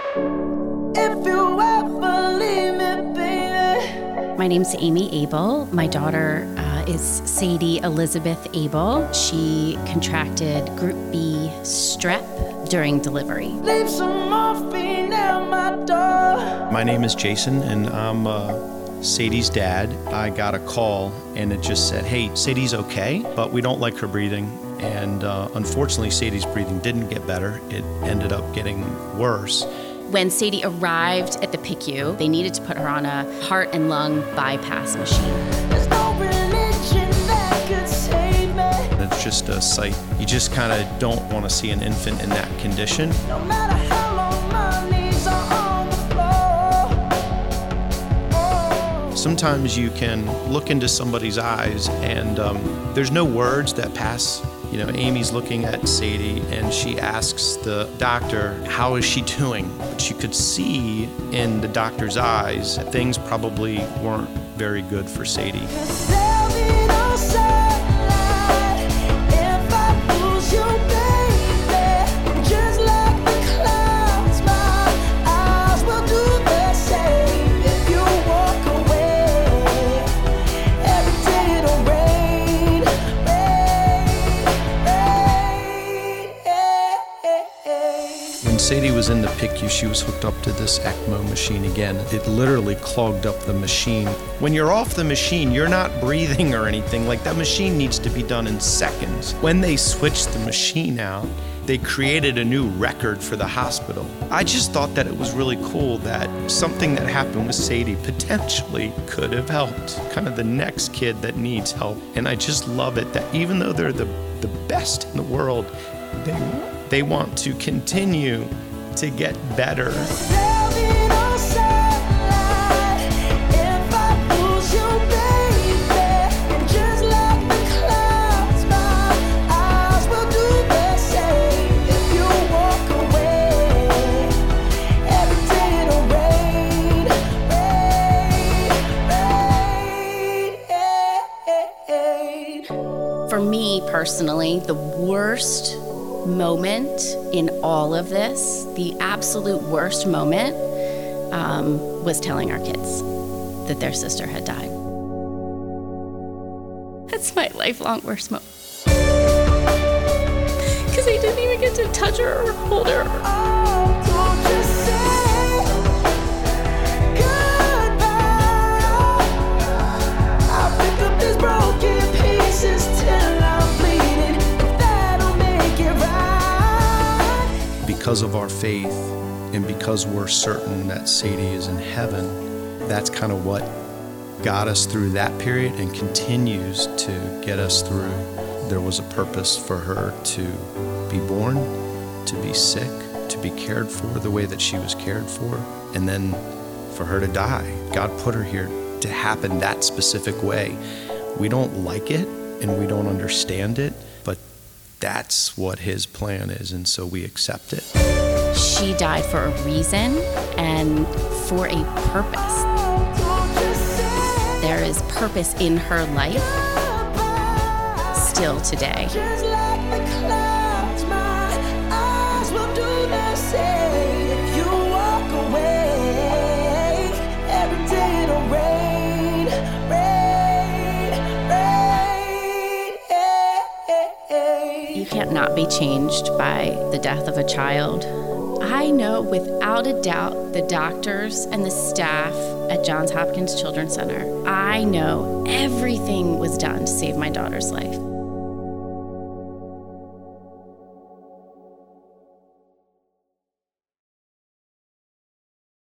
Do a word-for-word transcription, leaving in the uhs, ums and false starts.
If you ever leave me, baby. My name's Amy Abel. My daughter uh, is Sadie Elizabeth Abel. She contracted Group B strep during delivery. Leave some morphine at my door. My name is Jason, and I'm uh, Sadie's dad. I got a call, and it just said, hey, Sadie's okay, but we don't like her breathing. And uh, unfortunately, Sadie's breathing didn't get better. It ended up getting worse. When Sadie arrived at the P I C U, they needed to put her on a heart and lung bypass machine. There's no religion that could save me. It's just a sight. You just kind of don't want to see an infant in that condition. No matter how long my knees are on the floor. Oh. Sometimes you can look into somebody's eyes, and um, there's no words that pass. You know, Amy's looking at Sadie, and she asks the doctor, how is she doing? But you could see in the doctor's eyes that things probably weren't very good for Sadie. Cause there'll be no sunlight if I lose you, baby. Just like the clouds, my eyes will do the same. If you walk away, every day it'll rain, rain, rain, yeah. When Sadie was in the P I C U, she was hooked up to this ECMO machine again. It literally clogged up the machine. When you're off the machine, you're not breathing or anything. Like, that machine needs to be done in seconds. When they switched the machine out, they created a new record for the hospital. I just thought that it was really cool that something that happened with Sadie potentially could have helped kind of the next kid that needs help. And I just love it that even though they're the, the best in the world, they, they want to continue to get better. There'll be no sunlight if I lose you, baby. And just like the clouds, my eyes will do the same. If you walk away, every day it'll rain, rain, rain. For me personally, the worst moment in all of this, the absolute worst moment, um, was telling our kids that their sister had died. That's my lifelong worst moment. Because I didn't even get to touch her or hold her. Oh, don't you say goodbye. I'll pick up these broken pieces till I'm bleeding. If that'll make it right. Because of our faith and because we're certain that Sadie is in heaven, that's kind of what got us through that period and continues to get us through. There was a purpose for her to be born, to be sick, to be cared for the way that she was cared for, and then for her to die. God put her here to happen that specific way. We don't like it and we don't understand it, but that's what his plan is, and so we accept it. She died for a reason and for a purpose. There is purpose in her life still today. Just like the clouds, my eyes will do the same. If you walk away, every day it'll rain, rain, rain. You can't not be changed by the death of a child. I know without a doubt the doctors and the staff at Johns Hopkins Children's Center, I know everything was done to save my daughter's life.